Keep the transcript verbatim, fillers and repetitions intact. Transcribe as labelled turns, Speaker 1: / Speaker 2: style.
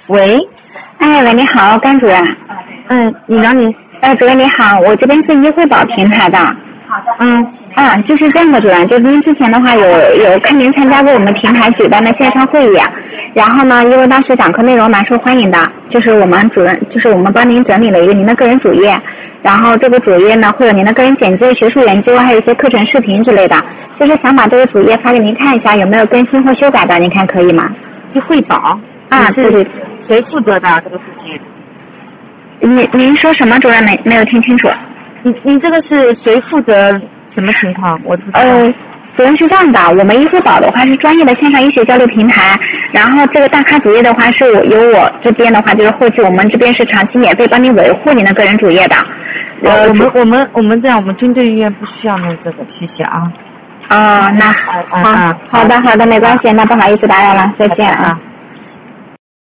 Speaker 1: 喂，
Speaker 2: 哎喂，你好，甘主任。
Speaker 1: 嗯，你哪里？
Speaker 2: 哎，主任你好，我这边是医惠宝平台的。
Speaker 1: 好的。嗯。
Speaker 2: 啊，就是这样的，主任，就您之前的话有有看您参加过我们平台举办的线上会议，然后呢，因为当时讲课内容蛮受欢迎的，就是我们主任，就是我们帮您整理了一个您的个人主页，然后这个主页呢会有您的个人简介、学术研究，还有一些课程视频之类的，就是想把这个主页发给您看一下，有没有更新或修改的，您看可以吗？
Speaker 1: 医惠宝
Speaker 2: 啊，对对。
Speaker 1: 谁负责的这个事情？
Speaker 2: 您您说什么，主任没没有听清楚？
Speaker 1: 你你这个是谁负责？什么情况？我不知道。
Speaker 2: 呃，主任是这样的，我们医惠宝的话是专业的线上医学交流平台，然后这个大咖主页的话是我由我这边的话就是后期我们这边是长期免费帮您维护您的个人主页的。
Speaker 1: 呃，我们我们我们这样，我们军队医院不需要弄这个，谢谢啊。
Speaker 2: 哦，那好，好的好的，没关系，那不好意思打扰了，再见啊。